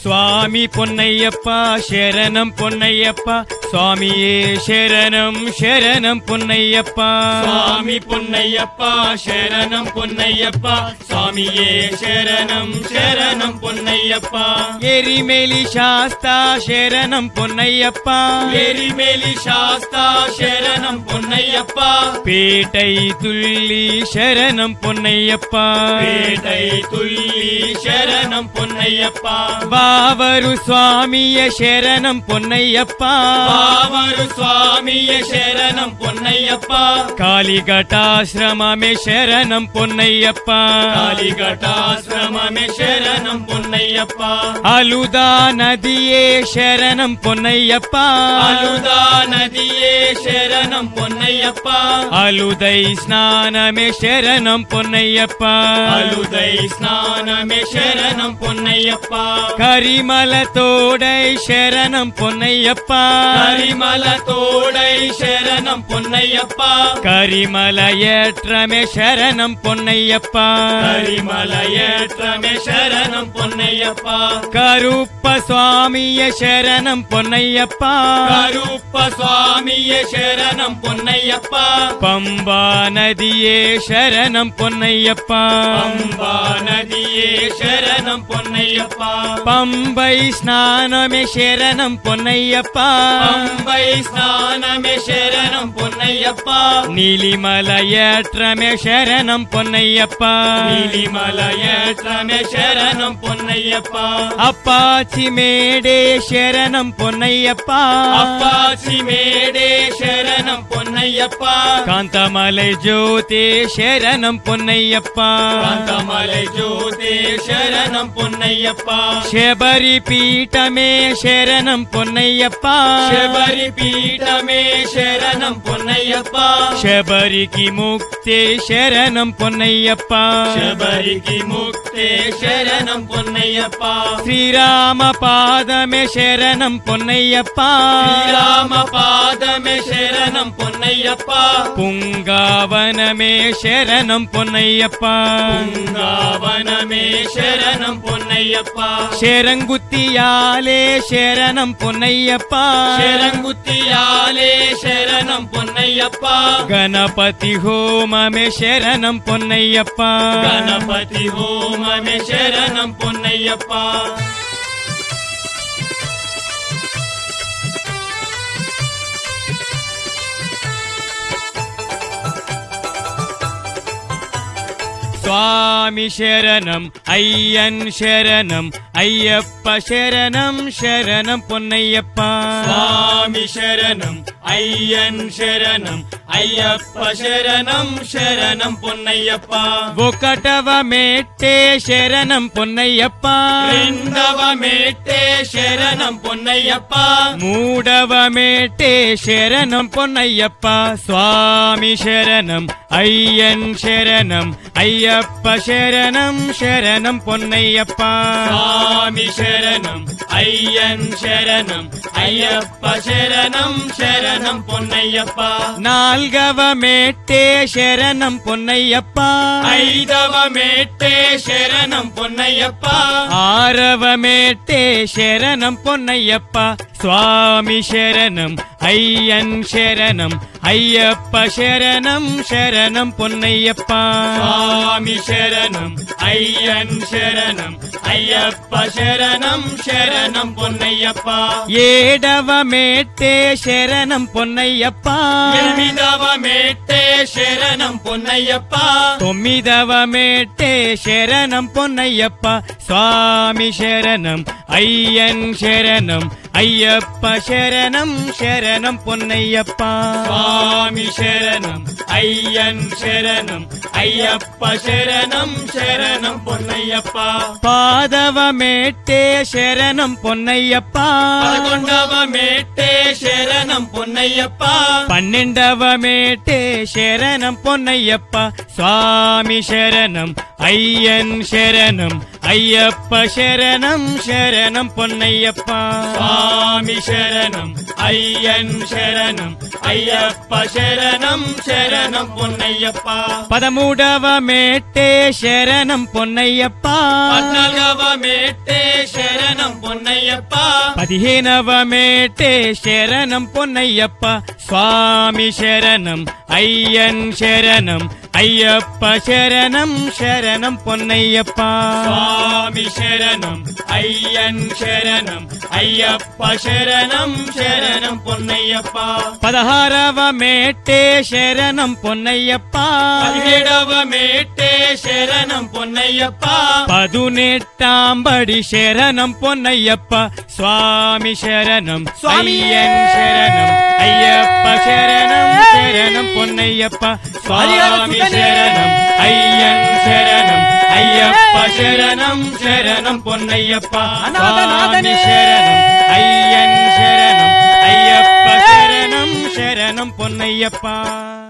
சுவாமி பொன்னையப்பா சரணம் பொன்னையப்பா சுவாமியே சரணம் சரணம் பொன்னையப்பா சுவாமி பொன்னையப்பா சரணம் பொன்னையப்பா சுவாமியே சரணம் சரணம் பொன்னையப்பா எரிமேலி சாஸ்தா சரணம் பொன்னையப்பா எரிமேலி சாஸ்தா சரணம் பொன்னையப்பா பேட்டை துள்ளி சரணம் பொன்னையப்பா பேட்டை துள்ளி சரணம் பொன்னையப்பா வாவரு சுவாமிய சரணம் பொன்னையப்பா பாவரு சுவாமிய சரணம் பொன்னையப்பா காளிகட்டாசிரமமே சரணம் பொன்னையப்பா காளிகட்டாசிரமமே சரணம் பொன்னையப்பா அலுதா நதியே சரணம் பொன்னையப்பா அலுதா நதியே சரணம் பொன்னையப்பா அலுதை ஸ்நானமே சரணம் பொன்னையப்பா அலுதை ஸ்நானமே சரணம் பொன்னையப்பா கரிமல தோடை சரணம் பொன்னையப்பா கரிமல தோடை சரணம் பொன்னையப்பா கரிமல ஏற்றமே சரணம் பொன்னையப்பா கரிமல ஏற்றமே சரணம் பொன்னையப்பா கருப்ப சுவாமிய சரணம் பொன்னையப்பா கருப்ப சுவாமிய சரணம் பொன்னையப்பா பம்பா நதியே சரணம் பொன்னையப்பா பம்பா நதியே சரணம் பொன்னையப்பா பம்பை ஸ்நானமே சரணம் பொன்னையப்பா பம்பை ஸ்நானமே சரணம் பொன்னையப்பா நீலிமல ஏற்றமே சரணம் பொன்னையப்பா நீலிமல ஏற்றமே சரணம் பொன்னையப்பா அப்பாச்சி மேடே சரணம் பொன்னையப்பா அப்பாச்சி மேடே சரணம் பொன்னையப்பா காந்தமலை ஜோதே சரணம் பொன்னையப்பா காந்தமலை ஜோதே சரணம் பொன்னையப்பா శబరి పీఠమే శరణం పొన్నయ్యప్ప శబరి పీఠమే శరణం పొన్నయ్యప్ప శబరికి ముక్తే శరణం పొన్నయ్యప్ప శబరికి ముక్తే శరణం పొన్నయ్యప్ప శ్రీరామ పాదమే శరణం పొన్నయ్యప్ప శ్రీరామ పాదమే శరణం పొన్నయ్యప్ప పుంగావనమే శరణం పొన్నయ్యప్ప పుంగావనమే శరణం పొన్నయ్యప్ప శరంగుత్తియాలే శరణం పొన్నయ్యప్ప శరంగుత్తియాలే శరణం పొన్నయ్యప్ప గణపతి హోమమే శరణం పొన్నయ్యప్ప గణపతి హోమమే శరణం పొన్నయ్యప్ప சுவாமி சரணம் ஐயன் சரணம் ஐயப்ப சரணம் சரணம் பொன்னையப்பா சுவாமி சரணம் ஐயன் சரணம் ஐயப்ப சரணம் சரணம் பொன்னையப்பா ఒకటవ మెట్టే శరణం పొన్నయ్యప్ప రెండవ మెట్టే శరణం పొన్నయ్యప్ప మూడవ మెట్టే శరణం పొన్నయ్యప్ప స్వామి శరణం అయ్యన్ శరణం అయ్యప్ప శరణం శరణం పొన్నయ్యప్ప சுவாமி சரணம் ஐயன் சரணம் ஐயப்ப சரணம் சரணம் பொன்னையப்பா నాల్గవ మెట్టే శరణం పొన్నయ్యప్ప ஐதவ மேட்டே சரணம் பொன்னையப்பா ఆరవ మెట్టే శరణం పొన్నయ్యప్ప స్వామి శరణం అయ్యన్ శరణం అయ్యప్ప శరణం శరణం పొన్నయ్యప్ప சுவாமி சரணம் ஐயன் சரணம் ஐயப்ப சரணம் சரணம் பொன்னையப்பா ఏడవ మెట్టే శరణం పొన్నయ్యప్ప எனிதவ மேட்டே சரணம் பொன்னையப்பா తొమ్మిదవ మెట్టే శరణం పొన్నయ్యప్ప స్వామి శరణం అయ్యన్ శరణం అయ్యప్ప శరణం శరణం పొన్నయ్యప్ప சுவாமி சரணம் ஐயன் சரணம் ஐயப்ப சரணம் சரணம் பொன்னையப்பா పాదవ మెట్టే శరణం పొన్నయ్యప్ప పదకొండవ మేటే శరణం పొన్నయ్యప్ప పన్నెండవ మెట్టే శరణం పొన్నయ్యప్ప స్వామి శరణం అయ్యన్ శరణం అయ్యప్ప శరణం శరణం పొన్నయ్యప్ప சுவாமி சரணம் ஐயன் சரணம் ஐயப்ப சரணம் சரணம் பொன்னையப்பா పదమూడవ మెట్టే శరణం పొన్నయ్యప్ప పద్నాలుగవ మేటే శరణం పొన్నయ్యప్ప 15వ మేటే శరణం పొన్నయ్యప్ప స్వామి శరణం అయ్యన్ శరణం అయ్యప్ప శరణం శరణం పొన్నయ్యప్ప స్వామి శరణం అయ్యన్ శరణం అయ్యప్ప శరణం శరణం పొన్నయ్యప్ప 16వ మేటే శరణం పొన్నయ్యప్ప 17వ మేటే శరణం పొన్నయ్యప్ప 18ాంబడి శరణం పొన్నయ్యప్ప స్వామి శరణం స్వామి అయ్యన్ శరణం అయ్యప్ప శరణం శరణం పొన్నయ్యప్ప స్వామి శరణం అయ్యన్ శరణం అయ్యప్ప శరణం శరణం పొన్నయ్యప్ప స్వామి శరణం అయ్యన్ శరణం అయ్యప్ప శరణం శరణం పొన్నయ్యప్ప